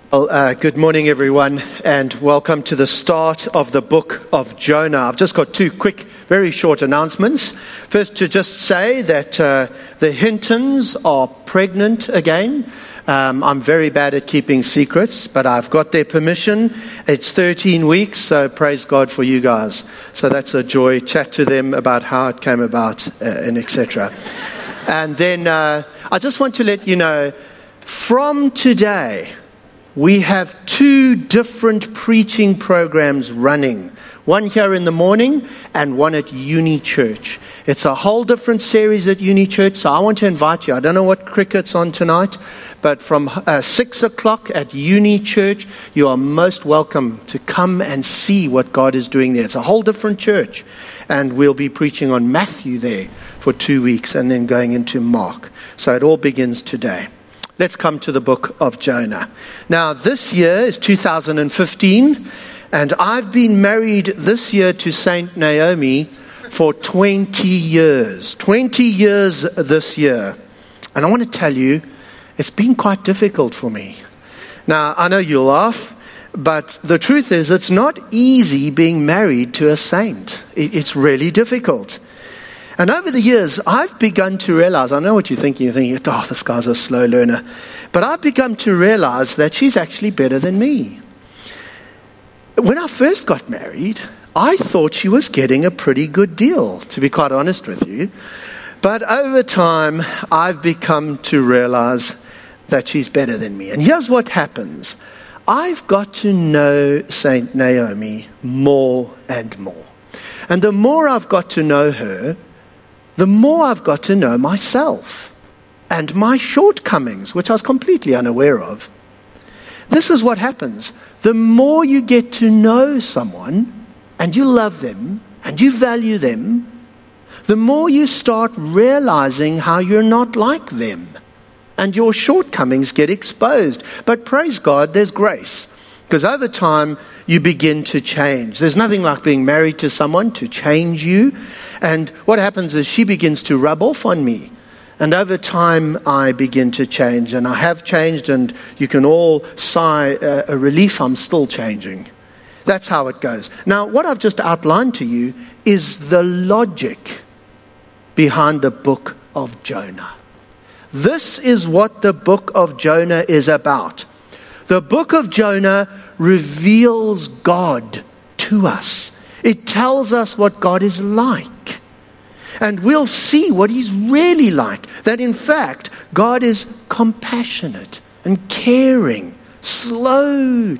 Well, good morning, everyone, and welcome to the start of the book of Jonah. I've just got two quick, very short announcements. First, to just say that the Hintons are pregnant again. I'm very bad at keeping secrets, but I've got their permission. It's 13 weeks, so praise God for you guys. So that's a joy. Chat to them about how it came about, and etc. And then I just want to let you know, from today, we have two different preaching programs running. One here in the morning and one at Uni Church. It's a whole different series at Uni Church, so I want to invite you. I don't know what cricket's on tonight, but from 6 o'clock at Uni Church, you are most welcome to come and see what God is doing there. It's a whole different church, and we'll be preaching on Matthew there for 2 weeks and then going into Mark. So it all begins today. Let's come to the book of Jonah. Now, this year is 2015, and I've been married this year to Saint Naomi for 20 years. 20 years this year. And I want to tell you, it's been quite difficult for me. Now, I know you'll laugh, but the truth is it's not easy being married to a saint. It's really difficult. And over the years, I've begun to realize, I know what you're thinking, oh, this guy's a slow learner. But I've begun to realize that she's actually better than me. When I first got married, I thought she was getting a pretty good deal, to be quite honest with you. But over time, I've become to realize that she's better than me. And here's what happens. I've got to know Saint Naomi more and more. And the more I've got to know her, the more I've got to know myself and my shortcomings, which I was completely unaware of. This is what happens. The more you get to know someone and you love them and you value them, the more you start realizing how you're not like them and your shortcomings get exposed. But praise God, there's grace. Because over time, you begin to change. There's nothing like being married to someone to change you. And what happens is she begins to rub off on me. And over time, I begin to change. And I have changed, and you can all sigh a relief I'm still changing. That's how it goes. Now, what I've just outlined to you is the logic behind the book of Jonah. This is what the book of Jonah is about. The book of Jonah reveals God to us. It tells us what God is like. And we'll see what he's really like. That in fact, God is compassionate and caring, slow,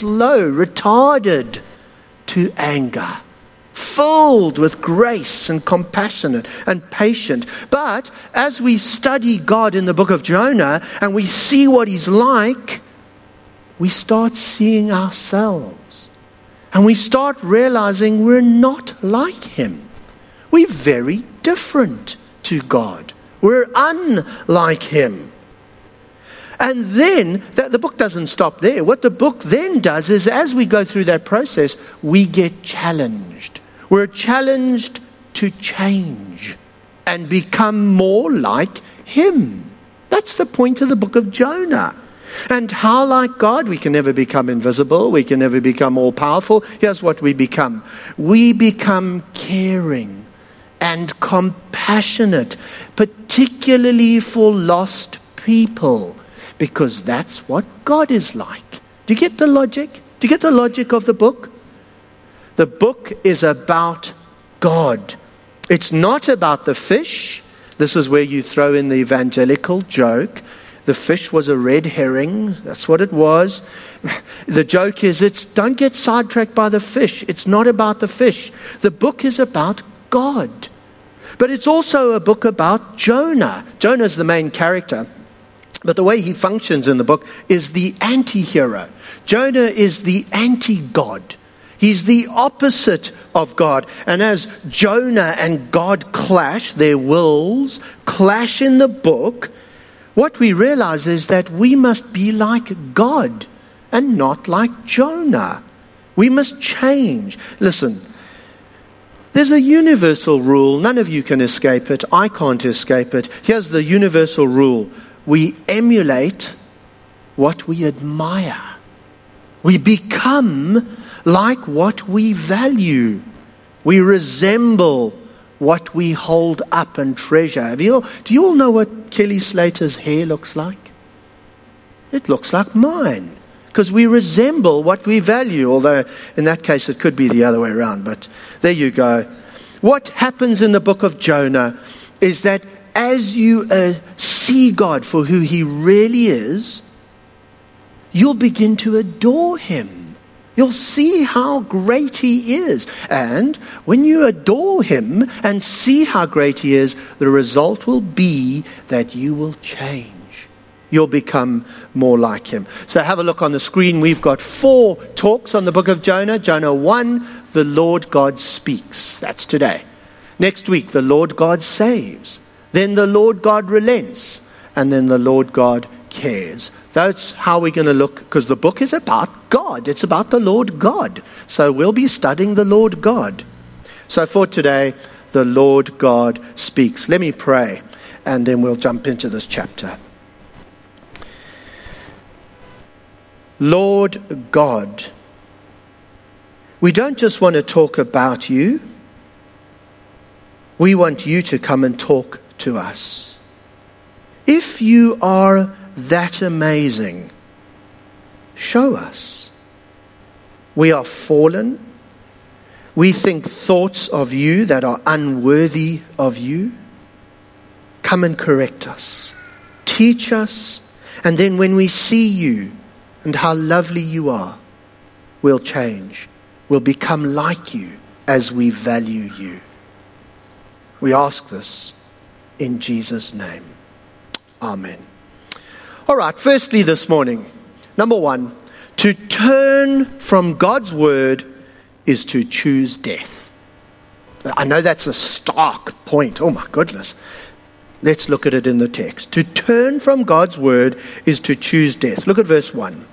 retarded to anger, filled with grace and compassionate and patient. But as we study God in the book of Jonah and we see what he's like, we start seeing ourselves. And we start realizing we're not like him. We're very different to God. We're unlike him. And then, the book doesn't stop there. What the book then does is, as we go through that process, we get challenged. We're challenged to change and become more like him. That's the point of the book of Jonah. And how like God? We can never become invisible. We can never become all-powerful. Here's what we become. We become caring and compassionate, particularly for lost people, because that's what God is like. Do you get the logic? Do you get the logic of the book? The book is about God. It's not about the fish. This is where you throw in the evangelical joke. The fish was a red herring. That's what it was. The joke is, don't get sidetracked by the fish. It's not about the fish. The book is about God. But it's also a book about Jonah. Jonah is the main character. But the way he functions in the book is the anti-hero. Jonah is the anti-God. He's the opposite of God. And as Jonah and God clash, their wills clash in the book, what we realize is that we must be like God and not like Jonah. We must change. Listen, there's a universal rule. None of you can escape it. I can't escape it. Here's the universal rule. We emulate what we admire. We become like what we value. We resemble what we hold up and treasure. Do you all know what Kelly Slater's hair looks like? It looks like mine, because we resemble what we value, although in that case it could be the other way around, but there you go. What happens in the book of Jonah is that as you see God for who he really is, you'll begin to adore him. You'll see how great he is. And when you adore him and see how great he is, the result will be that you will change. You'll become more like him. So have a look on the screen. We've got 4 talks on the book of Jonah. Jonah 1, the Lord God speaks. That's today. Next week, the Lord God saves. Then the Lord God relents. And then the Lord God cares. That's how we're going to look, because the book is about God. It's about the Lord God. So we'll be studying the Lord God. So for today, the Lord God speaks. Let me pray, and then we'll jump into this chapter. Lord God, we don't just want to talk about you. We want you to come and talk to us. If you are that amazing, show us. We are fallen. We think thoughts of you that are unworthy of you. Come and correct us. Teach us. And then when we see you and how lovely you are, we'll change. We'll become like you as we value you. We ask this in Jesus' name. Amen. All right, firstly this morning, number 1, to turn from God's word is to choose death. I know that's a stark point. Oh my goodness. Let's look at it in the text. To turn from God's word is to choose death. Look at verse 1.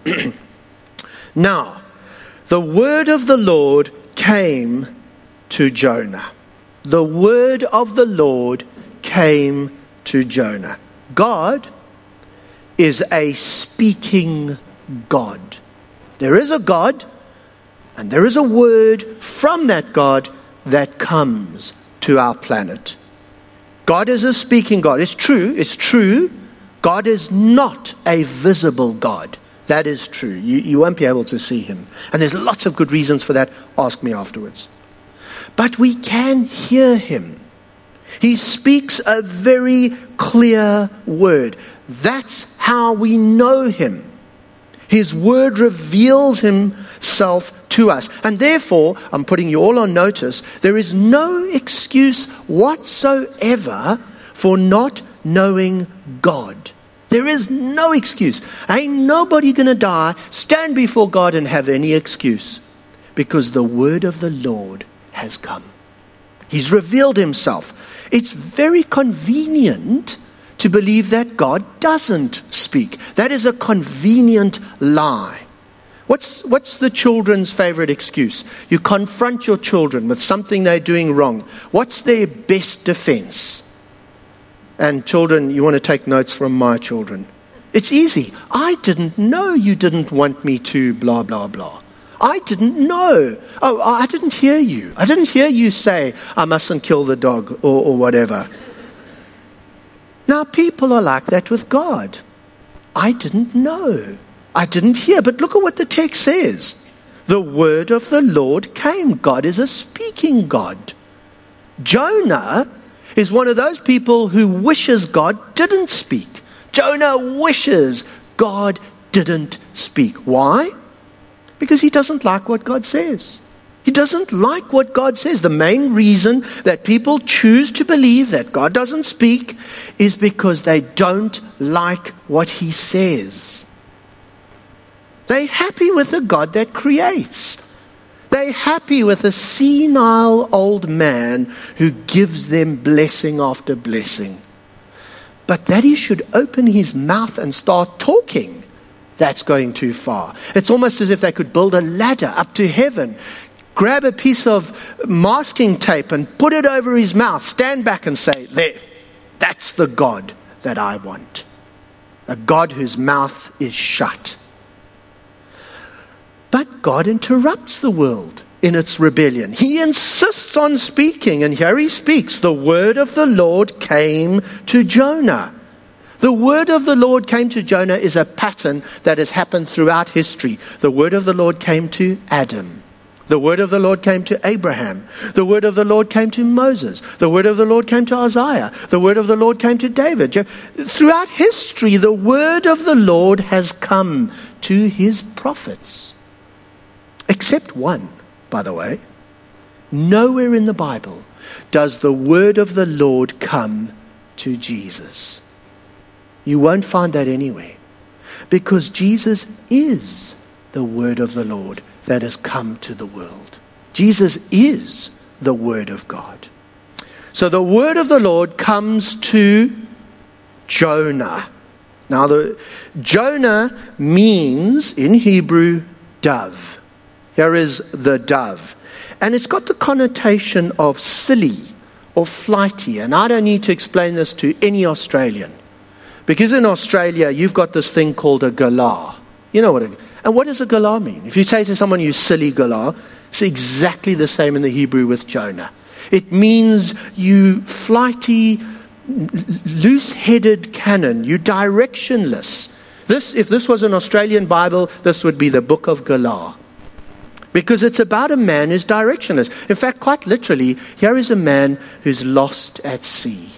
Now, the word of the Lord came to Jonah. The word of the Lord came to Jonah. God is a speaking God. There is a God, and there is a word from that God that comes to our planet. God is a speaking God. It's true. God is not a visible God. That is true. You won't be able to see him. And there's lots of good reasons for that. Ask me afterwards. But we can hear him. He speaks a very clear word. That's how we know him. His word reveals himself to us. And therefore, I'm putting you all on notice, there is no excuse whatsoever for not knowing God. There is no excuse. Ain't nobody going to die, stand before God and have any excuse. Because the word of the Lord has come. He's revealed himself. It's very convenient to believe that God doesn't speak. That is a convenient lie. What's the children's favorite excuse? You confront your children with something they're doing wrong. What's their best defense? And children, you want to take notes from my children. It's easy. I didn't know you didn't want me to blah, blah, blah. I didn't know. Oh, I didn't hear you. I didn't hear you say, I mustn't kill the dog or whatever. Now, people are like that with God. I didn't know. I didn't hear. But look at what the text says. The word of the Lord came. God is a speaking God. Jonah is one of those people who wishes God didn't speak. Jonah wishes God didn't speak. Why? Because he doesn't like what God says. He doesn't like what God says. The main reason that people choose to believe that God doesn't speak is because they don't like what he says. They're happy with a God that creates. They're happy with a senile old man who gives them blessing after blessing. But that he should open his mouth and start talking, that's going too far. It's almost as if they could build a ladder up to heaven, grab a piece of masking tape and put it over his mouth, stand back and say, there, that's the God that I want. A God whose mouth is shut. God interrupts the world in its rebellion. He insists on speaking, and here he speaks. The word of the Lord came to Jonah. The word of the Lord came to Jonah is a pattern that has happened throughout history. The word of the Lord came to Adam. The word of the Lord came to Abraham. The word of the Lord came to Moses. The word of the Lord came to Isaiah. The word of the Lord came to David. Throughout history, the word of the Lord has come to his prophets. Except one, by the way. Nowhere in the Bible does the word of the Lord come to Jesus. You won't find that anywhere. Because Jesus is the word of the Lord that has come to the world. Jesus is the word of God. So the word of the Lord comes to Jonah. Now, Jonah means, in Hebrew, dove. Here is the dove. And it's got the connotation of silly or flighty. And I don't need to explain this to any Australian. Because in Australia, you've got this thing called a galah. You know and what does a galah mean? If you say to someone, you silly galah, it's exactly the same in the Hebrew with Jonah. It means you flighty, loose-headed cannon. You directionless. If this was an Australian Bible, this would be the book of Galah. Because it's about a man who's directionless. In fact, quite literally, here is a man who's lost at sea.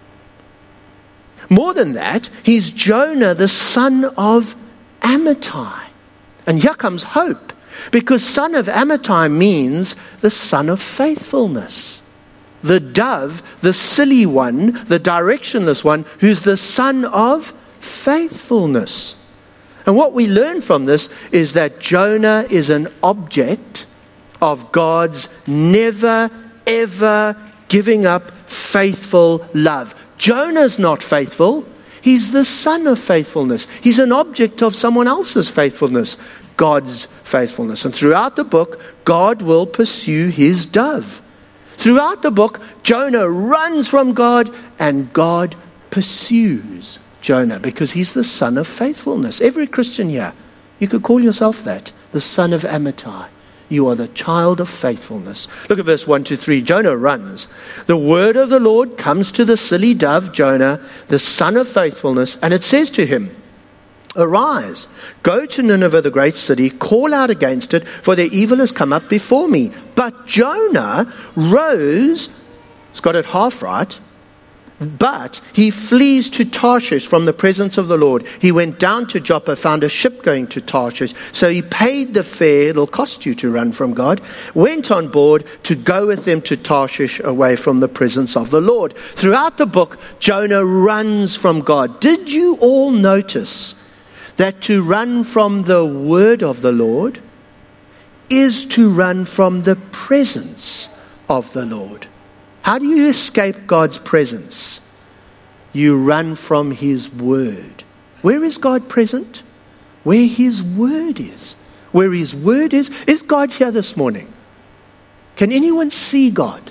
More than that, he's Jonah, the son of Amittai. And here comes hope, because son of Amittai means the son of faithfulness. The dove, the silly one, the directionless one, who's the son of faithfulness. And what we learn from this is that Jonah is an object of God's never, ever giving up faithful love. Jonah's not faithful. He's the son of faithfulness. He's an object of someone else's faithfulness, God's faithfulness. And throughout the book, God will pursue his dove. Throughout the book, Jonah runs from God and God pursues Jonah because he's the son of faithfulness. Every Christian here, you could call yourself that, the son of Amittai. You are the child of faithfulness. Look at verse 1-3. Jonah runs. The word of the Lord comes to the silly dove, Jonah, the son of faithfulness, and it says to him, Arise, go to Nineveh, the great city, call out against it, for their evil has come up before me. But Jonah rose, he's got it half right, but he flees to Tarshish from the presence of the Lord. He went down to Joppa, found a ship going to Tarshish. So he paid the fare, it'll cost you to run from God, went on board to go with them to Tarshish away from the presence of the Lord. Throughout the book, Jonah runs from God. Did you all notice that to run from the word of the Lord is to run from the presence of the Lord? How do you escape God's presence? You run from his word. Where is God present? Where his word is. Where his word is God here this morning? Can anyone see God?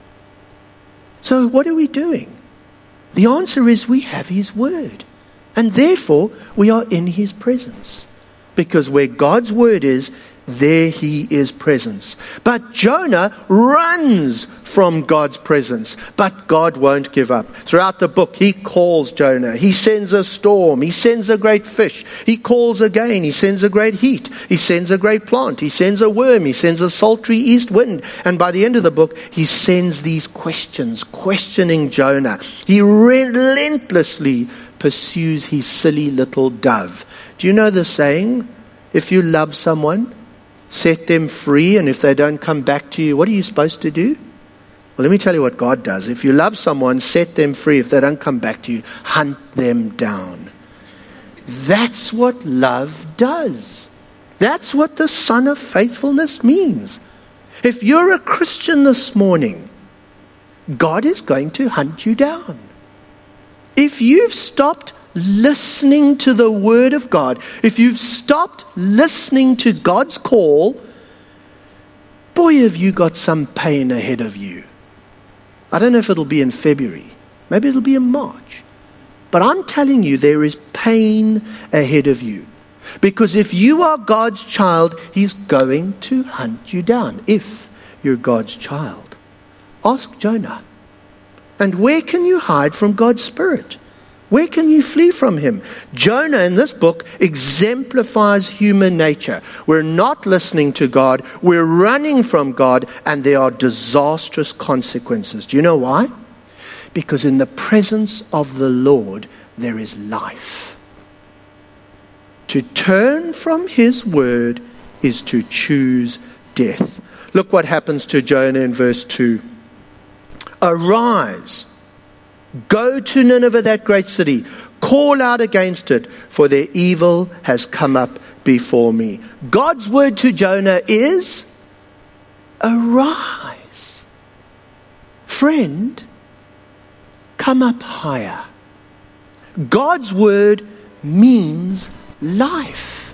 So what are we doing? The answer is we have his word. And therefore we are in his presence. Because where God's word is, there he is presence. But Jonah runs from God's presence. But God won't give up. Throughout the book, he calls Jonah. He sends a storm. He sends a great fish. He calls again. He sends a great heat. He sends a great plant. He sends a worm. He sends a sultry east wind. And by the end of the book, he sends these questions, questioning Jonah. He relentlessly pursues his silly little dove. Do you know the saying? If you love someone, set them free, and if they don't come back to you, what are you supposed to do? Well, let me tell you what God does. If you love someone, set them free. If they don't come back to you, hunt them down. That's what love does. That's what the son of faithfulness means. If you're a Christian this morning, God is going to hunt you down. If you've stopped listening to the word of God, if you've stopped listening to God's call, boy, have you got some pain ahead of you. I don't know if it'll be in February. Maybe it'll be in March. But I'm telling you, there is pain ahead of you. Because if you are God's child, He's going to hunt you down if you're God's child. Ask Jonah. And where can you hide from God's Spirit? Where can you flee from Him? Jonah in this book exemplifies human nature. We're not listening to God, we're running from God, and there are disastrous consequences. Do you know why? Because in the presence of the Lord, there is life. To turn from His word is to choose death. Look what happens to Jonah in verse 2. Arise, go to Nineveh, that great city. Call out against it, for their evil has come up before me. God's word to Jonah is, arise. Friend, come up higher. God's word means life.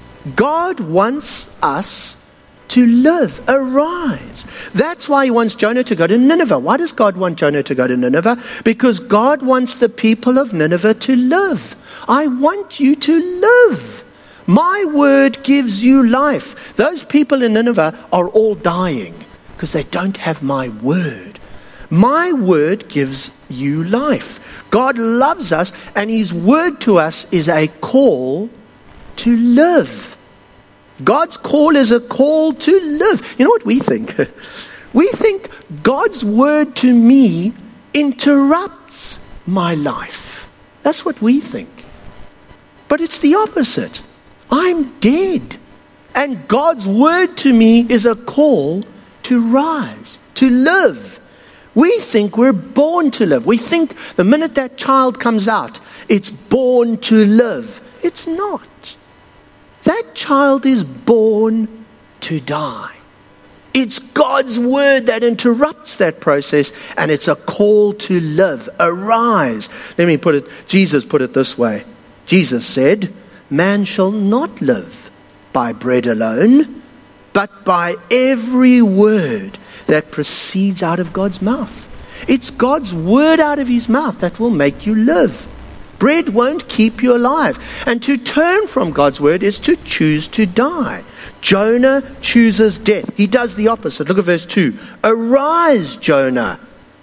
God wants us to live. Arise. That's why He wants Jonah to go to Nineveh. Why does God want Jonah to go to Nineveh? Because God wants the people of Nineveh to live. I want you to live. My word gives you life. Those people in Nineveh are all dying because they don't have my word. My word gives you life. God loves us, and His word to us is a call to live. God's call is a call to live. You know what we think? We think God's word to me interrupts my life. That's what we think. But it's the opposite. I'm dead. And God's word to me is a call to rise, to live. We think we're born to live. We think the minute that child comes out, it's born to live. It's not. That child is born to die. It's God's word that interrupts that process, and it's a call to live. Arise. Let me put it, Jesus put it this way. Jesus said, man shall not live by bread alone, but by every word that proceeds out of God's mouth. It's God's word out of His mouth that will make you live. Bread won't keep you alive. And to turn from God's word is to choose to die. Jonah chooses death. He does the opposite. Look at verse 2. Arise, Jonah.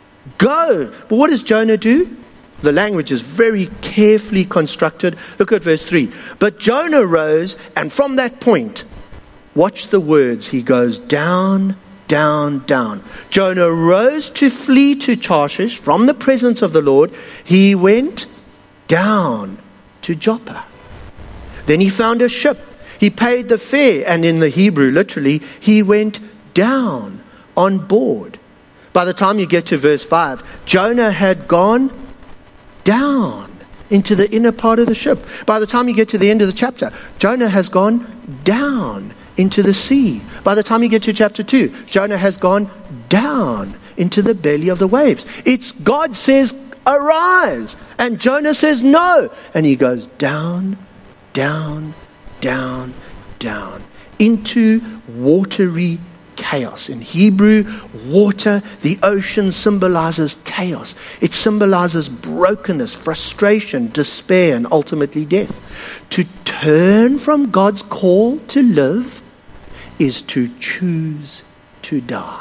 Go. But what does Jonah do? The language is very carefully constructed. Look at verse 3. But Jonah rose, and from that point, watch the words. He goes down, down, down. Jonah rose to flee to Tarshish from the presence of the Lord. He went down to Joppa. Then he found a ship. He paid the fare, and in the Hebrew, literally, he went down on board. By the time you get to verse 5, Jonah had gone down into the inner part of the ship. By the time you get to the end of the chapter, Jonah has gone down into the sea. By the time you get to chapter 2, Jonah has gone down into the belly of the waves. It's God says, arise. And Jonah says no. And he goes down, down, down, down into watery chaos. In Hebrew, water, the ocean, symbolizes chaos. It symbolizes brokenness, frustration, despair, and ultimately death. To turn from God's call to live is to choose to die.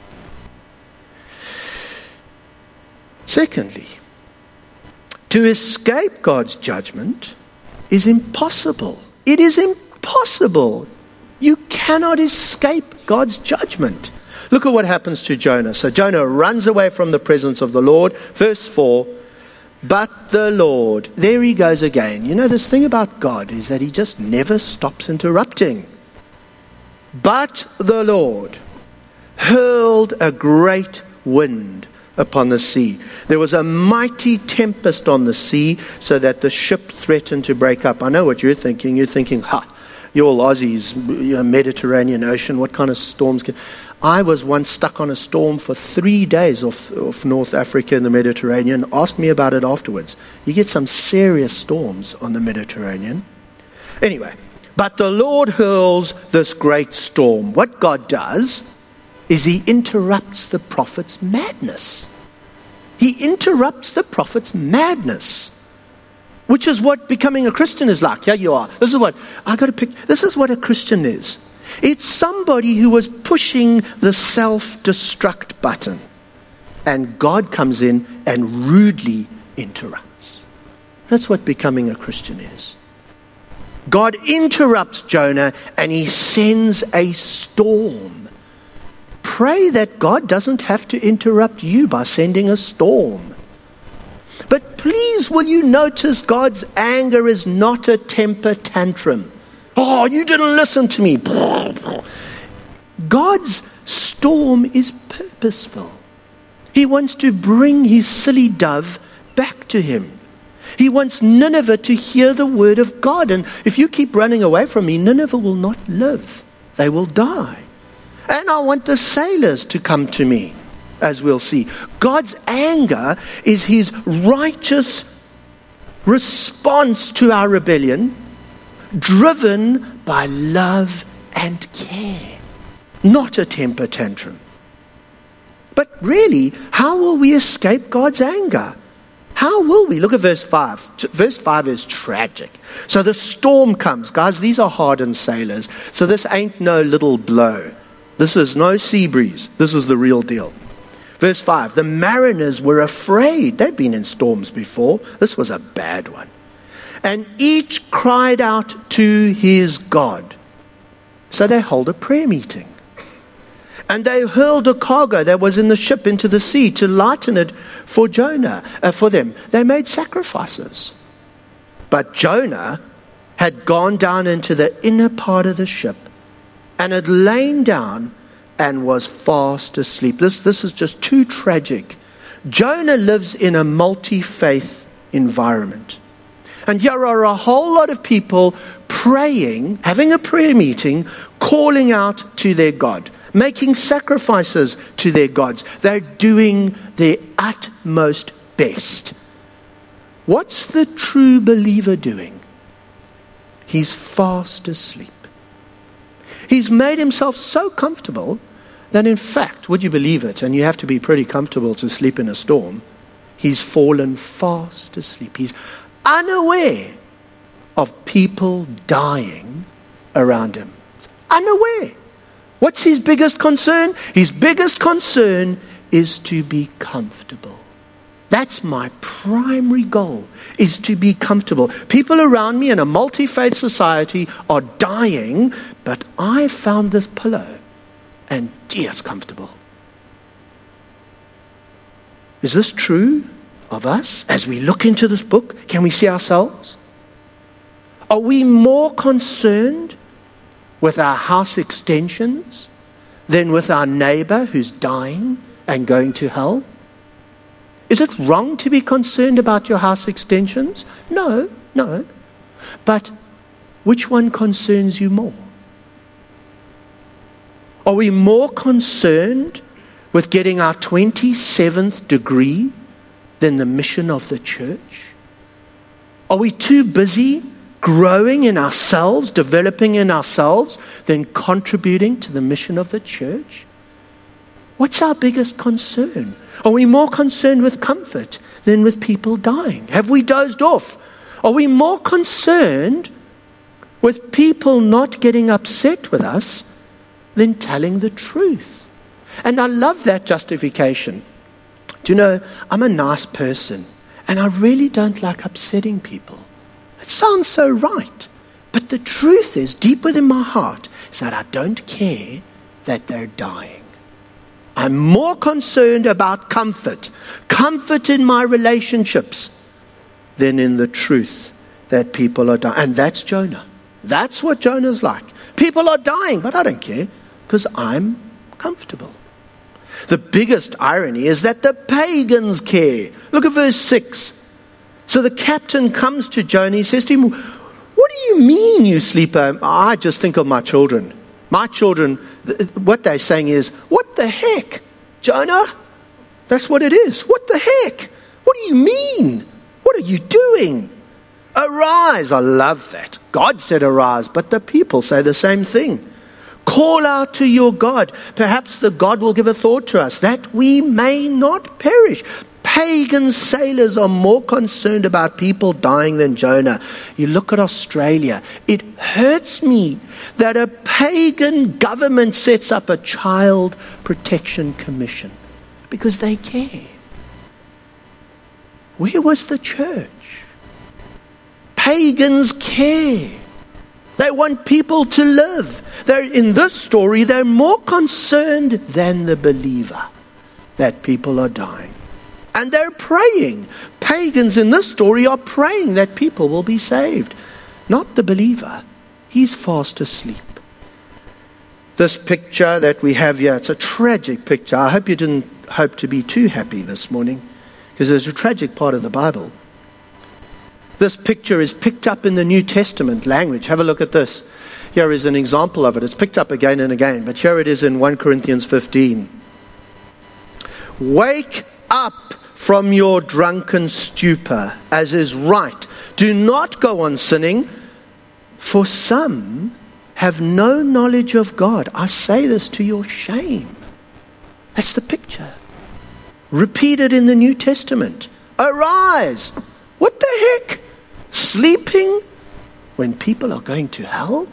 Secondly, to escape God's judgment is impossible. It is impossible. You cannot escape God's judgment. Look at what happens to Jonah. So Jonah runs away from the presence of the Lord. Verse 4, but the Lord, there he goes again. You know, this thing about God is that He just never stops interrupting. But the Lord hurled a great wind upon the sea. There was a mighty tempest on the sea, so that the ship threatened to break up. I know what you're thinking. You're thinking, you all Aussies, Mediterranean Ocean, what kind of storms I was once stuck on a storm for 3 days off North Africa in the Mediterranean. Ask me about it afterwards. You get some serious storms on the Mediterranean. Anyway, but the Lord hurls this great storm. What God does is He interrupts the prophet's madness. He interrupts the prophet's madness. which is what becoming a Christian is like. Here you are. This is what a Christian is. It's somebody who was pushing the self-destruct button, and God comes in and rudely interrupts. That's what becoming a Christian is. God interrupts Jonah and he sends a storm. Pray that God doesn't have to interrupt you by sending a storm. But please, will you notice God's anger is not a temper tantrum. Oh, you didn't listen to me. God's storm is purposeful. He wants to bring his silly dove back to him. He wants Nineveh to hear the word of God. And if you keep running away from me, Nineveh will not live. They will die. And I want the sailors to come to me, as we'll see. God's anger is his righteous response to our rebellion, driven by love and care, not a temper tantrum. But really, how will we escape God's anger? How will we? Look at verse 5. Verse 5 is tragic. So the storm comes. Guys, these are hardened sailors. So this ain't no little blow. This is no sea breeze. This is the real deal. Verse 5. The mariners were afraid. They'd been in storms before. This was a bad one. And each cried out to his God. So they hold a prayer meeting. And they hurled a cargo that was in the ship into the sea to lighten it for Jonah, for them. They made sacrifices. But Jonah had gone down into the inner part of the ship and had lain down and was fast asleep. This is just too tragic. Jonah lives in a multi-faith environment. And here are a whole lot of people praying, having a prayer meeting, calling out to their God, making sacrifices to their gods. They're doing their utmost best. What's the true believer doing? He's fast asleep. He's made himself so comfortable that, in fact, would you believe it, and you have to be pretty comfortable to sleep in a storm, he's fallen fast asleep. He's unaware of people dying around him. Unaware. What's his biggest concern? His biggest concern is to be comfortable. That's my primary goal, is to be comfortable. People around me in a multi-faith society are dying, but I found this pillow, and gee, it's comfortable. Is this true of us? As we look into this book, can we see ourselves? Are we more concerned with our house extensions than with our neighbor who's dying and going to hell? Is it wrong to be concerned about your house extensions? No. But which one concerns you more? Are we more concerned with getting our 27th degree than the mission of the church? Are we too busy growing in ourselves, developing in ourselves, than contributing to the mission of the church? What's our biggest concern? Are we more concerned with comfort than with people dying? Have we dozed off? Are we more concerned with people not getting upset with us than telling the truth? And I love that justification. Do you know, I'm a nice person and I really don't like upsetting people. It sounds so right. But the truth is, deep within my heart, is that I don't care that they're dying. I'm more concerned about comfort in my relationships, than in the truth that people are dying. And that's Jonah. That's what Jonah's like. People are dying, but I don't care because I'm comfortable. The biggest irony is that the pagans care. Look at verse 6. So the captain comes to Jonah. He says to him, "What do you mean you sleep?" I just think of my children. My children, what they're saying is, "What the heck, Jonah?" That's what it is. What the heck? What do you mean? What are you doing? Arise. I love that. God said arise, but the people say the same thing. Call out to your God. Perhaps the God will give a thought to us that we may not perish. pagan sailors are more concerned about people dying than Jonah. You look at Australia, it hurts me that a pagan government sets up a child protection commission because they care. Where was the church? Pagans care. They want people to live. In this story, they're more concerned than the believer that people are dying. And they're praying. Pagans in this story are praying that people will be saved. Not the believer. He's fast asleep. This picture that we have here, it's a tragic picture. I hope you didn't hope to be too happy this morning, because there's a tragic part of the Bible. This picture is picked up in the New Testament language. Have a look at this. Here is an example of it. It's picked up again and again, but here it is in 1 Corinthians 15. Wake up from your drunken stupor, as is right. Do not go on sinning, for some have no knowledge of God. I say this to your shame. That's the picture. Repeated in the New Testament. Arise. What the heck? Sleeping when people are going to hell?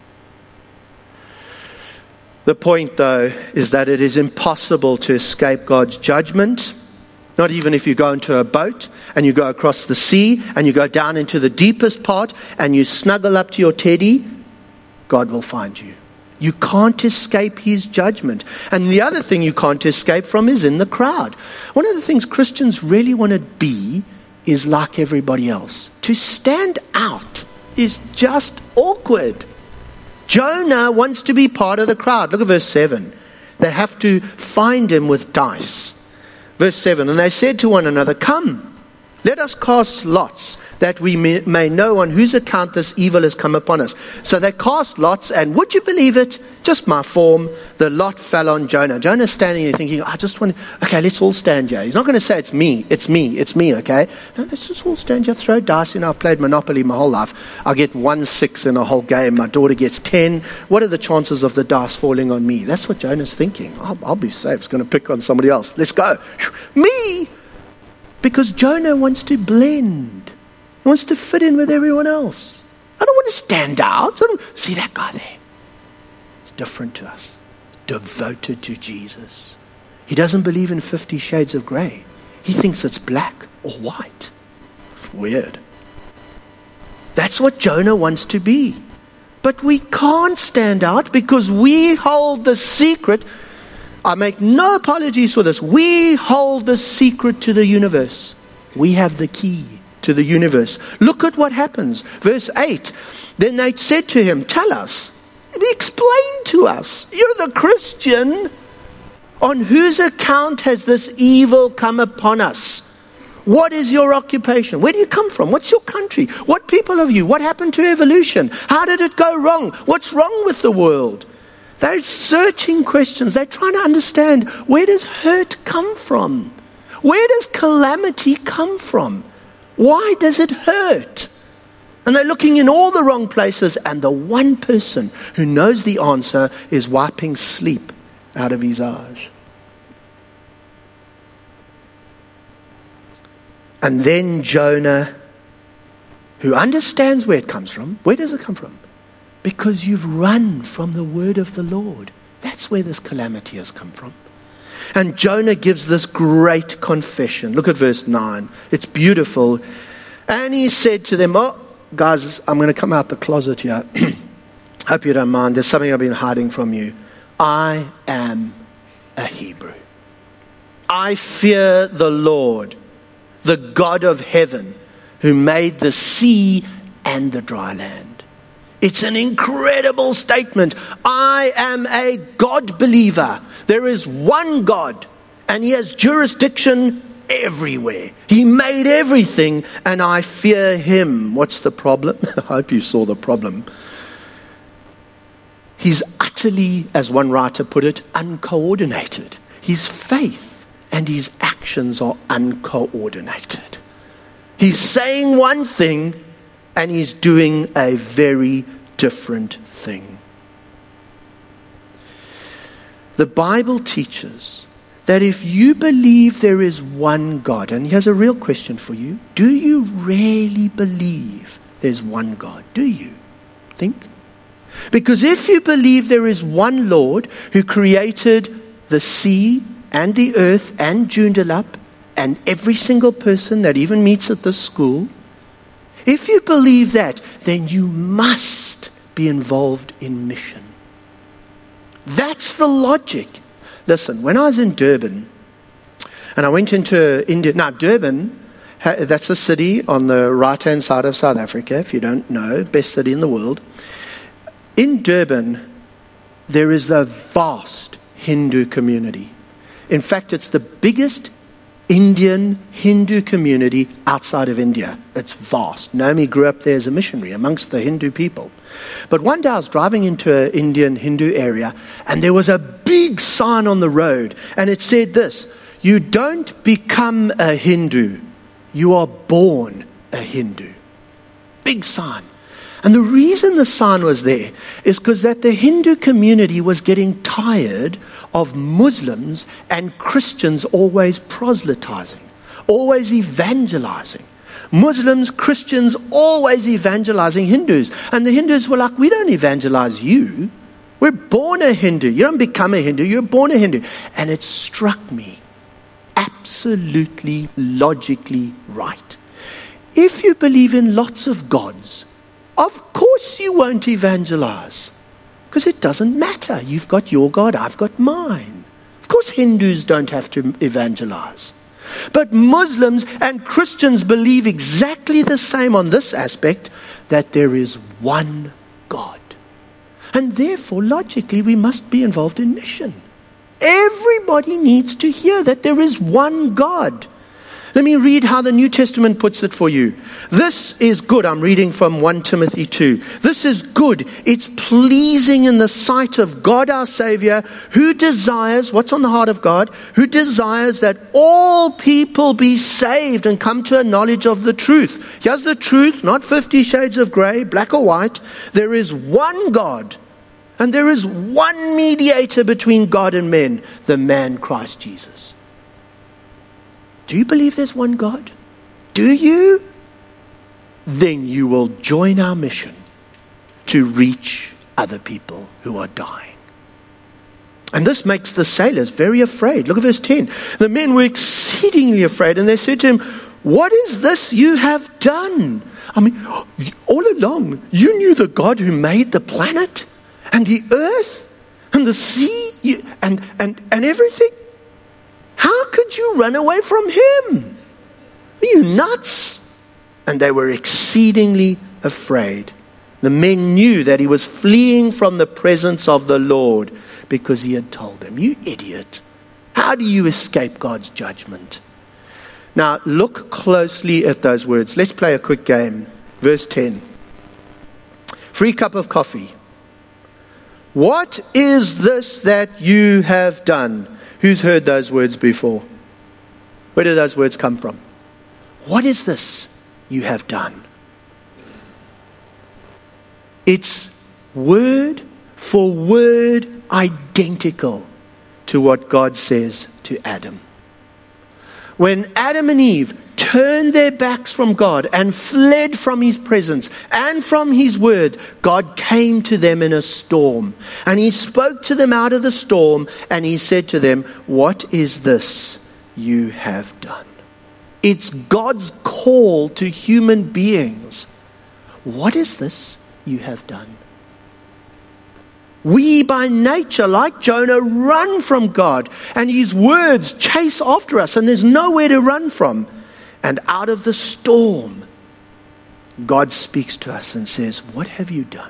The point, though, is that it is impossible to escape God's judgment. Not even if you go into a boat and you go across the sea and you go down into the deepest part and you snuggle up to your teddy, God will find you. You can't escape his judgment. And the other thing you can't escape from is in the crowd. One of the things Christians really want to be is like everybody else. To stand out is just awkward. Jonah wants to be part of the crowd. Look at verse 7. They have to find him with dice. Verse 7, and they said to one another, come, let us cast lots, that we may know on whose account this evil has come upon us. So they cast lots, and would you believe it? Just my form, the lot fell on Jonah. Jonah's standing there thinking, I just want to, okay, let's all stand here. He's not going to say it's me, okay? No, let's just all stand here, throw dice. I've played Monopoly my whole life. I'll get 1/6 in a whole game. My daughter gets 10. What are the chances of the dice falling on me? That's what Jonah's thinking. I'll be safe. It's going to pick on somebody else. Let's go. Me! Because Jonah wants to blend. He wants to fit in with everyone else. I don't want to stand out. See that guy there? It's different to us. Devoted to Jesus. He doesn't believe in 50 shades of grey. He thinks it's black or white. It's weird. That's what Jonah wants to be. But we can't stand out because we hold the secret. I make no apologies for this. We hold the secret to the universe. We have the key to the universe. Look at what happens. Verse 8. Then they said to him, tell us, explain to us. You're the Christian. On whose account has this evil come upon us? What is your occupation? Where do you come from? What's your country? What people are you? What happened to evolution? How did it go wrong? What's wrong with the world? They're searching questions. They're trying to understand, where does hurt come from? Where does calamity come from? Why does it hurt? And they're looking in all the wrong places, and the one person who knows the answer is wiping sleep out of his eyes. And then Jonah, who understands where it comes from. Where does it come from? Because you've run from the word of the Lord. That's where this calamity has come from. And Jonah gives this great confession. Look at verse 9. It's beautiful. And he said to them, oh, guys, I'm going to come out the closet here. Hope you don't mind. There's something I've been hiding from you. I am a Hebrew. I fear the Lord, the God of heaven, who made the sea and the dry land. It's an incredible statement. I am a God believer. There is one God, and he has jurisdiction everywhere. He made everything, and I fear him. What's the problem? I hope you saw the problem. He's utterly, as one writer put it, uncoordinated. His faith and his actions are uncoordinated. He's saying one thing, and he's doing a very different thing. The Bible teaches that if you believe there is one God, and here's a real question for you, do you really believe there's one God? Do you? Think. Because if you believe there is one Lord who created the sea and the earth and Joondalup and every single person that even meets at this school, if you believe that, then you must be involved in mission. That's the logic. Listen, when I was in Durban, and I went into India. Now, Durban, that's a city on the right-hand side of South Africa, if you don't know, best city in the world. In Durban, there is a vast Hindu community. In fact, it's the biggest Indian Hindu community outside of India. It's vast. Naomi grew up there as a missionary amongst the Hindu people. But one day I was driving into an Indian Hindu area, and there was a big sign on the road, and it said this: you don't become a Hindu, you are born a Hindu. Big sign. And the reason the sign was there is because that the Hindu community was getting tired of Muslims and Christians always proselytizing, always evangelizing. Muslims, Christians, always evangelizing Hindus. And the Hindus were like, we don't evangelize you. We're born a Hindu. You don't become a Hindu, you're born a Hindu. And it struck me absolutely logically right. If you believe in lots of gods, of course you won't evangelize. Because it doesn't matter. You've got your God, I've got mine. Of course Hindus don't have to evangelize. But Muslims and Christians believe exactly the same on this aspect, that there is one God. And therefore, logically, we must be involved in mission. Everybody needs to hear that there is one God. Let me read how the New Testament puts it for you. This is good. I'm reading from 1 Timothy 2. This is good. It's pleasing in the sight of God our Savior, who desires, what's on the heart of God? Who desires that all people be saved and come to a knowledge of the truth. Here's the truth, not 50 shades of grey, black or white. There is one God, and there is one mediator between God and men, the man Christ Jesus. Do you believe there's one God? Do you? Then you will join our mission to reach other people who are dying. And this makes the sailors very afraid. Look at verse 10. The men were exceedingly afraid, and they said to him, what is this you have done? I mean, all along, you knew the God who made the planet and the earth and the sea and everything. How could you run away from him? Are you nuts? And they were exceedingly afraid. The men knew that he was fleeing from the presence of the Lord because he had told them, you idiot, how do you escape God's judgment? Now look closely at those words. Let's play a quick game. Verse 10. Free cup of coffee. What is this that you have done? Who's heard those words before? Where do those words come from? What is this you have done? It's word for word identical to what God says to Adam. When Adam and Eve turned their backs from God and fled from his presence and from his word, God came to them in a storm. And he spoke to them out of the storm, and he said to them, what is this you have done? It's God's call to human beings. What is this you have done? We by nature, like Jonah, run from God, and his words chase after us, and there's nowhere to run from. And out of the storm, God speaks to us and says, what have you done?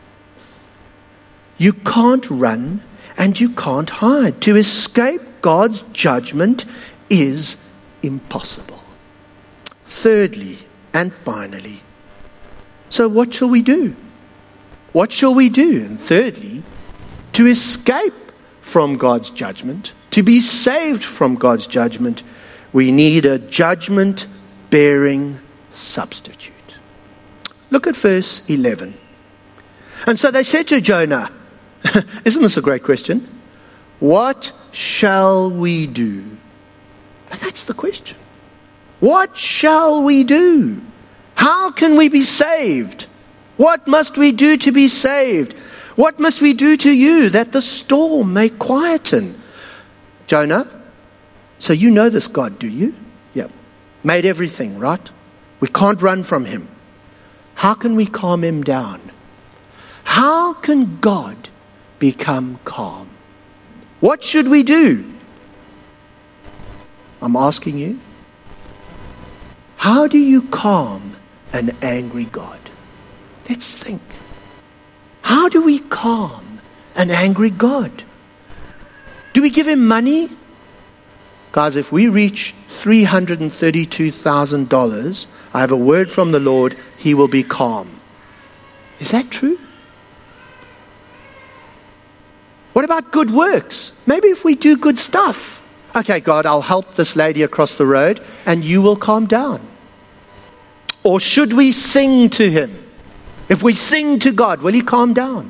You can't run and you can't hide. To escape God's judgment is impossible. Thirdly and finally, so what shall we do? What shall we do? And thirdly, to escape from God's judgment, to be saved from God's judgment, we need a judgment-bearing substitute. Look at verse 11. And so they said to Jonah, isn't this a great question? What shall we do? And that's the question. What shall we do? How can we be saved? What must we do to be saved? What must we do to you that the storm may quieten? Jonah, so you know this God, do you? Yeah. Made everything, right? We can't run from him. How can we calm him down? How can God become calm? What should we do? I'm asking you. How do you calm an angry God? Let's think. How do we calm an angry God? Do we give him money? Guys, if we reach $332,000, I have a word from the Lord, he will be calm. Is that true? What about good works? Maybe if we do good stuff. Okay, God, I'll help this lady across the road and you will calm down. Or should we sing to him? If we sing to God, will he calm down?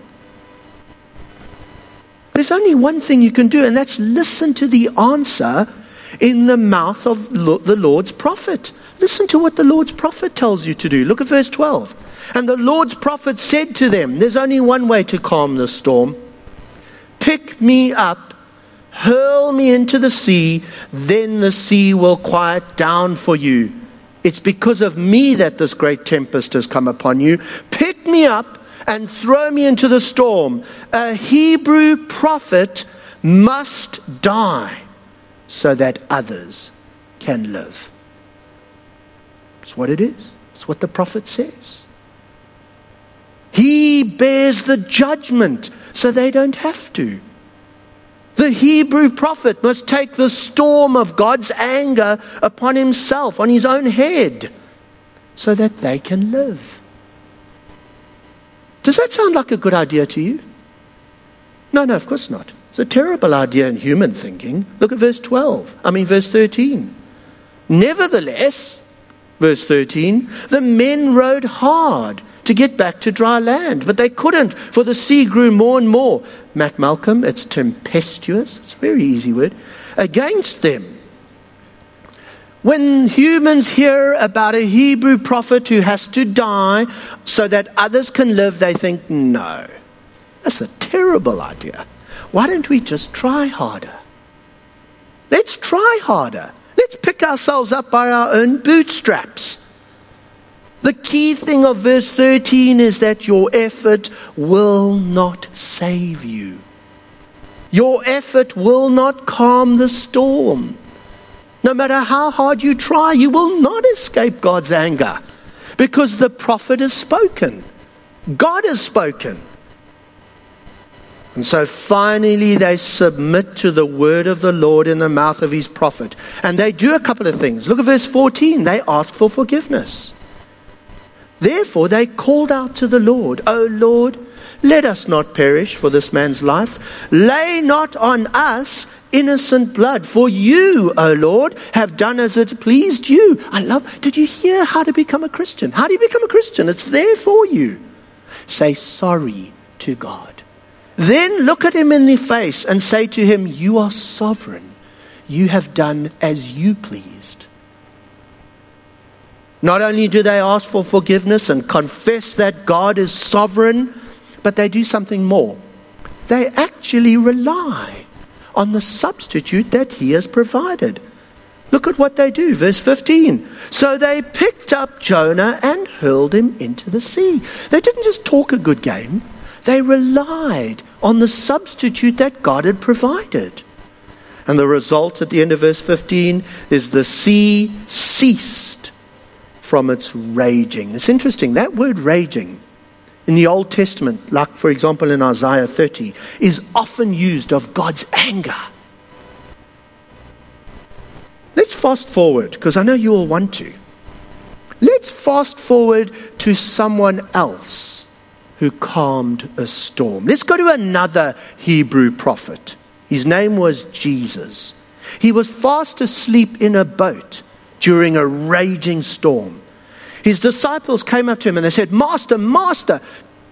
There's only one thing you can do, and that's listen to the answer in the mouth of the Lord's prophet. Listen to what the Lord's prophet tells you to do. Look at verse 12. And the Lord's prophet said to them, there's only one way to calm the storm. Pick me up, hurl me into the sea, then the sea will quiet down for you. It's because of me that this great tempest has come upon you. Pick me up and throw me into the storm. A Hebrew prophet must die so that others can live. It's what it is. It's what the prophet says. He bears the judgment so they don't have to. The Hebrew prophet must take the storm of God's anger upon himself, on his own head, so that they can live. Does that sound like a good idea to you? No, of course not. It's a terrible idea in human thinking. Look at verse 13. Nevertheless, verse 13, the men rowed hard to get back to dry land, but they couldn't, for the sea grew more and more. Matt Malcolm, it's tempestuous. It's a very easy word. Against them. When humans hear about a Hebrew prophet who has to die so that others can live, they think, no, that's a terrible idea. Why don't we just try harder? Let's try harder. Let's pick ourselves up by our own bootstraps. The key thing of verse 13 is that your effort will not save you. Your effort will not calm the storm. No matter how hard you try, you will not escape God's anger because the prophet has spoken. God has spoken. And so finally they submit to the word of the Lord in the mouth of his prophet. And they do a couple of things. Look at verse 14. They ask for forgiveness. Therefore they called out to the Lord, O Lord, let us not perish for this man's life. Lay not on us innocent blood. For you, O Lord, have done as it pleased you. Did you hear how to become a Christian? How do you become a Christian? It's there for you. Say sorry to God. Then look at him in the face and say to him, you are sovereign. You have done as you pleased. Not only do they ask for forgiveness and confess that God is sovereign, but they do something more. They actually rely on the substitute that he has provided. Look at what they do. Verse 15. So they picked up Jonah and hurled him into the sea. They didn't just talk a good game. They relied on the substitute that God had provided. And the result at the end of verse 15 is the sea ceased from its raging. It's interesting, that word raging in the Old Testament, like for example in Isaiah 30, is often used of God's anger. Let's fast forward, because I know you all want to. Let's fast forward to someone else who calmed a storm. Let's go to another Hebrew prophet. His name was Jesus. He was fast asleep in a boat during a raging storm. His disciples came up to him and they said, Master,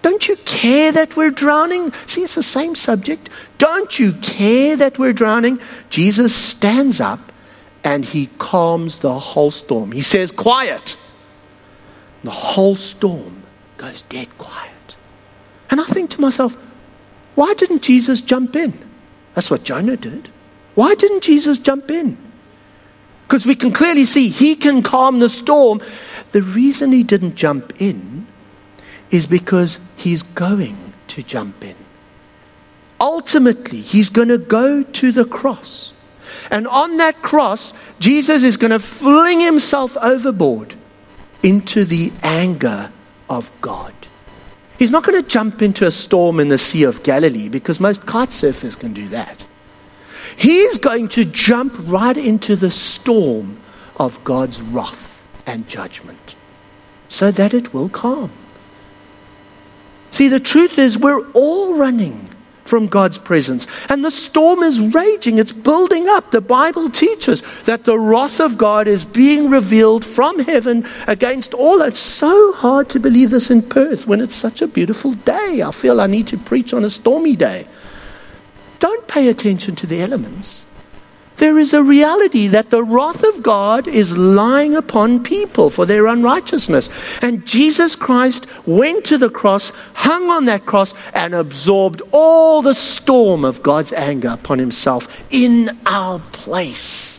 Don't you care that we're drowning? See, it's the same subject. Don't you care that we're drowning? Jesus stands up and he calms the whole storm. He says, quiet. The whole storm goes dead quiet. And I think to myself, why didn't Jesus jump in? That's what Jonah did. Why didn't Jesus jump in? Because we can clearly see he can calm the storm. The reason he didn't jump in is because he's going to jump in. Ultimately, he's going to go to the cross. And on that cross, Jesus is going to fling himself overboard into the anger of God. He's not going to jump into a storm in the Sea of Galilee, because most kite surfers can do that. He's going to jump right into the storm of God's wrath and judgment so that it will calm. See, the truth is we're all running from God's presence, and the storm is raging. It's building up. The Bible teaches that the wrath of God is being revealed from heaven against all. It's so hard to believe this in Perth when it's such a beautiful day. I feel I need to preach on a stormy day. Don't pay attention to the elements. There is a reality that the wrath of God is lying upon people for their unrighteousness. And Jesus Christ went to the cross, hung on that cross, and absorbed all the storm of God's anger upon himself in our place.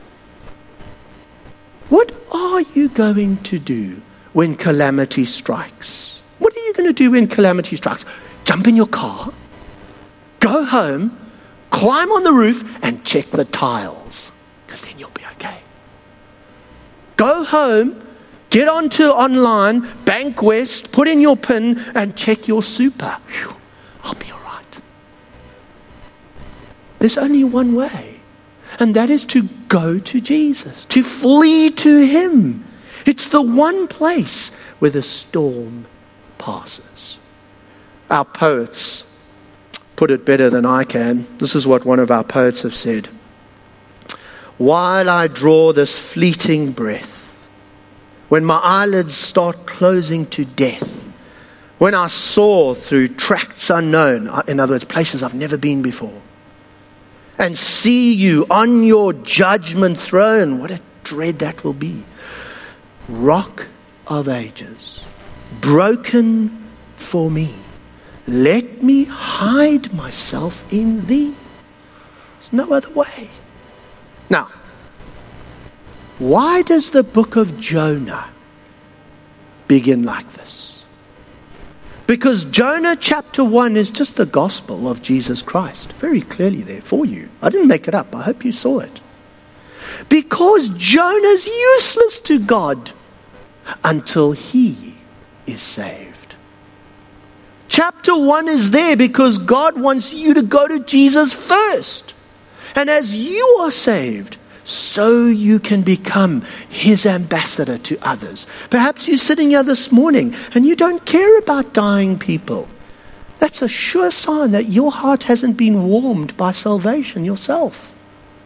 What are you going to do when calamity strikes? What are you going to do when calamity strikes? Jump in your car, go home, climb on the roof and check the tiles, because then you'll be okay. Go home, get onto online, Bankwest, put in your PIN and check your super. Whew, I'll be all right. There's only one way, and that is to go to Jesus, to flee to him. It's the one place where the storm passes. Our poets put it better than I can. This is what one of our poets have said. While I draw this fleeting breath, when my eyelids start closing to death, when I soar through tracts unknown, in other words, places I've never been before, and see you on your judgment throne, what a dread that will be. Rock of ages, broken for me, let me hide myself in thee. There's no other way. Now, why does the book of Jonah begin like this? Because Jonah chapter 1 is just the gospel of Jesus Christ. Very clearly there for you. I didn't make it up. I hope you saw it. Because Jonah's useless to God until he is saved. Chapter 1 is there because God wants you to go to Jesus first. And as you are saved, so you can become his ambassador to others. Perhaps you're sitting here this morning and you don't care about dying people. That's a sure sign that your heart hasn't been warmed by salvation yourself.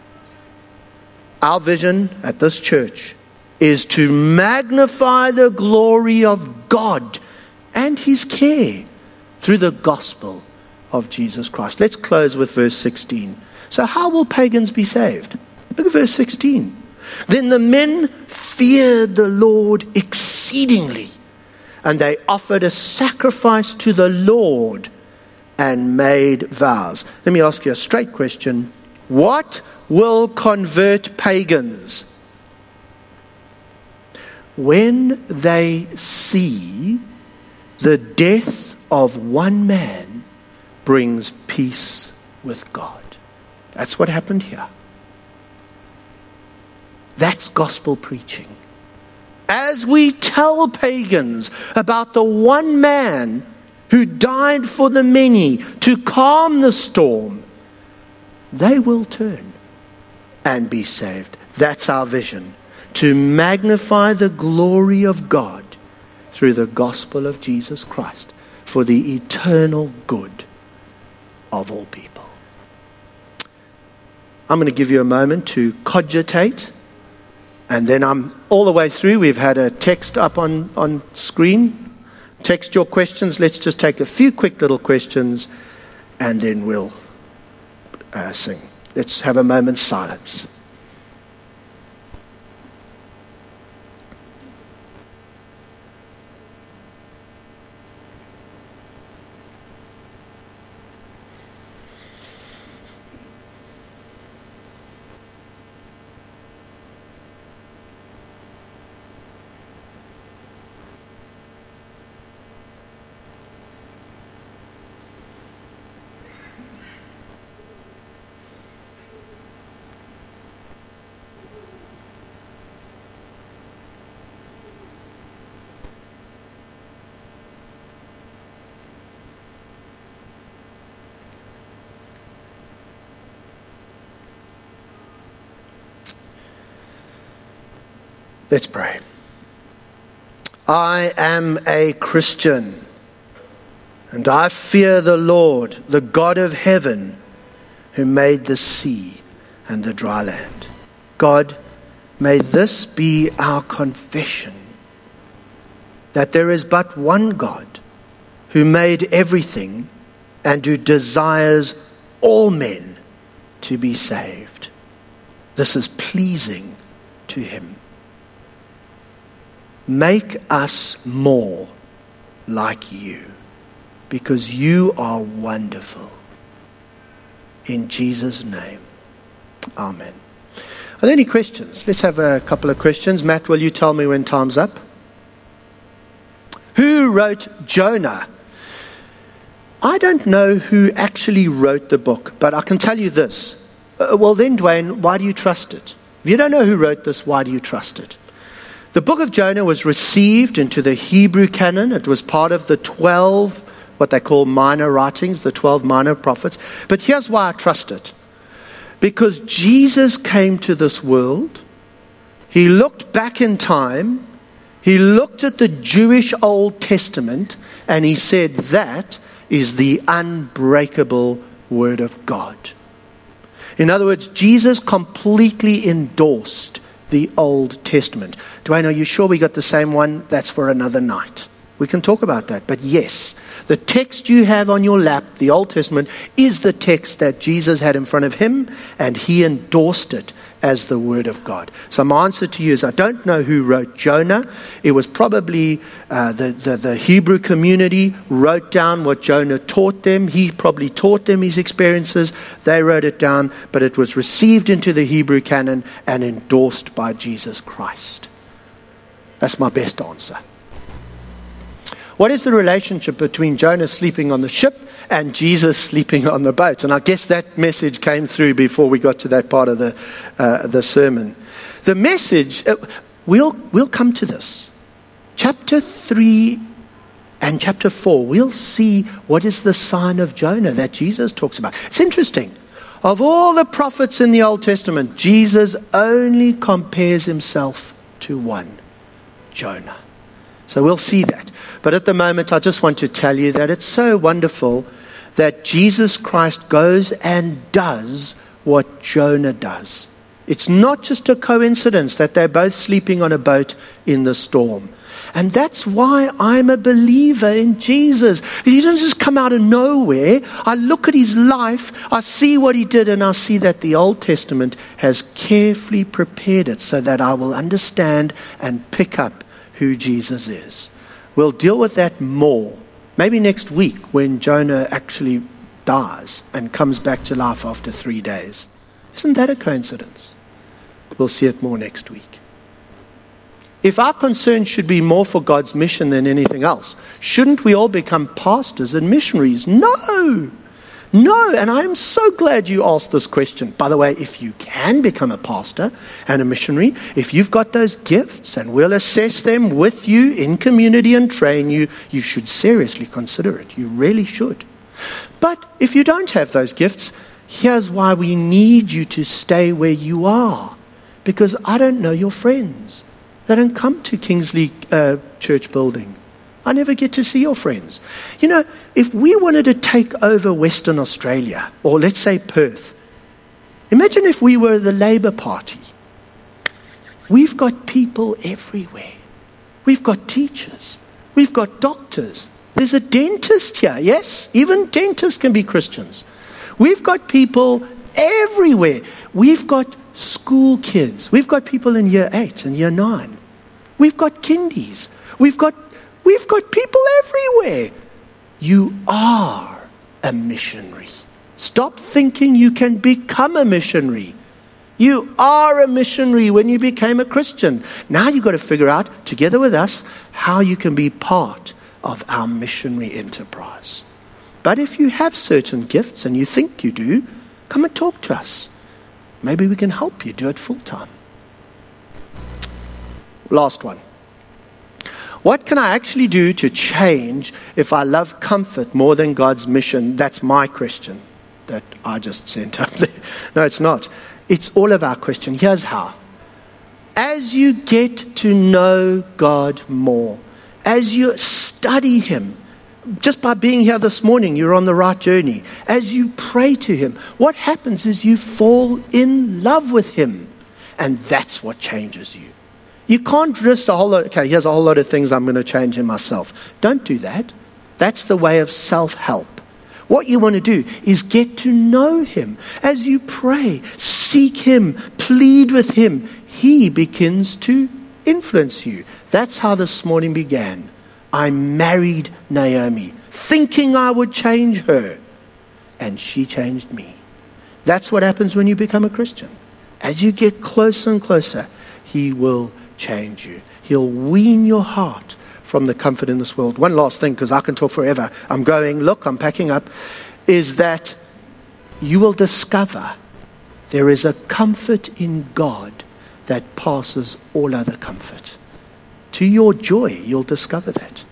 Our vision at this church is to magnify the glory of God and his care through the gospel of Jesus Christ. Let's close with verse 16. So how will pagans be saved? Look at verse 16. Then the men feared the Lord exceedingly, and they offered a sacrifice to the Lord and made vows. Let me ask you a straight question. What will convert pagans? When they see the death of one man brings peace with God. That's what happened here. That's gospel preaching. As we tell pagans about the one man who died for the many to calm the storm, they will turn and be saved. That's our vision. To magnify the glory of God through the gospel of Jesus Christ for the eternal good of all people. I'm going to give you a moment to cogitate, and then I'm all the way through. We've had a text up on screen Text your questions. Let's just take a few quick little questions and then we'll sing. Let's have a moment's silence. Let's pray. I am a Christian, and I fear the Lord, the God of heaven, who made the sea and the dry land. God, may this be our confession, that there is but one God who made everything and who desires all men to be saved. This is pleasing to him. Make us more like you, because you are wonderful. In Jesus' name, amen. Are there any questions? Let's have a couple of questions. Matt, will you tell me when time's up? Who wrote Jonah? I don't know who actually wrote the book, but I can tell you this. Well then, Dwayne, why do you trust it? If you don't know who wrote this, why do you trust it? The book of Jonah was received into the Hebrew canon. It was part of the 12, what they call minor writings, the 12 minor prophets. But here's why I trust it. Because Jesus came to this world. He looked back in time. He looked at the Jewish Old Testament and he said that is the unbreakable Word of God. In other words, Jesus completely endorsed the Old Testament. Dwayne, are you sure we got the same one? That's for another night. We can talk about that. But yes, the text you have on your lap, the Old Testament, is the text that Jesus had in front of him, and he endorsed it as the Word of God. So my answer to you is I don't know who wrote Jonah. It was probably the Hebrew community wrote down what Jonah taught them. He probably taught them his experiences. They wrote it down, but it was received into the Hebrew canon and endorsed by Jesus Christ. That's my best answer. What is the relationship between Jonah sleeping on the ship and Jesus sleeping on the boat? And I guess that message came through before we got to that part of the sermon. The message, we'll come to this. Chapter 3 and chapter 4, we'll see what is the sign of Jonah that Jesus talks about. It's interesting. Of all the prophets in the Old Testament, Jesus only compares himself to one, Jonah. So we'll see that. But at the moment, I just want to tell you that it's so wonderful that Jesus Christ goes and does what Jonah does. It's not just a coincidence that they're both sleeping on a boat in the storm. And that's why I'm a believer in Jesus. He doesn't just come out of nowhere. I look at his life, I see what he did, and I see that the Old Testament has carefully prepared it so that I will understand and pick up who Jesus is. We'll deal with that more, maybe next week when Jonah actually dies and comes back to life after 3 days. Isn't that a coincidence? We'll see it more next week. If our concern should be more for God's mission than anything else, shouldn't we all become pastors and missionaries? No, and I'm so glad you asked this question. By the way, if you can become a pastor and a missionary, if you've got those gifts, and we'll assess them with you in community and train you, you should seriously consider it. You really should. But if you don't have those gifts, here's why we need you to stay where you are. Because I don't know your friends. They don't come to Kingsley Church Building. I never get to see your friends. You know, if we wanted to take over Western Australia, or let's say Perth, imagine if we were the Labour Party. We've got people everywhere. We've got teachers. We've got doctors. There's a dentist here, yes? Even dentists can be Christians. We've got people everywhere. We've got school kids. We've got people in year 8 and year 9. We've got kindies. We've got people everywhere. You are a missionary. Stop thinking you can become a missionary. You are a missionary when you became a Christian. Now you've got to figure out, together with us, how you can be part of our missionary enterprise. But if you have certain gifts and you think you do, come and talk to us. Maybe we can help you do it full time. Last one. What can I actually do to change if I love comfort more than God's mission? That's my question that I just sent up there. No, it's not. It's all of our question. Here's how. As you get to know God more, as you study Him, just by being here this morning, you're on the right journey. As you pray to Him, what happens is you fall in love with Him. And that's what changes you. You can't just here's a whole lot of things I'm going to change in myself. Don't do that. That's the way of self-help. What you want to do is get to know Him. As you pray, seek Him, plead with Him, He begins to influence you. That's how this morning began. I married Naomi, thinking I would change her, and she changed me. That's what happens when you become a Christian. As you get closer and closer, He will change you. He'll wean your heart from the comfort in this world. One last thing, because I can talk forever. I'm packing up, is that you will discover there is a comfort in God that passes all other comfort. To your joy, you'll discover that.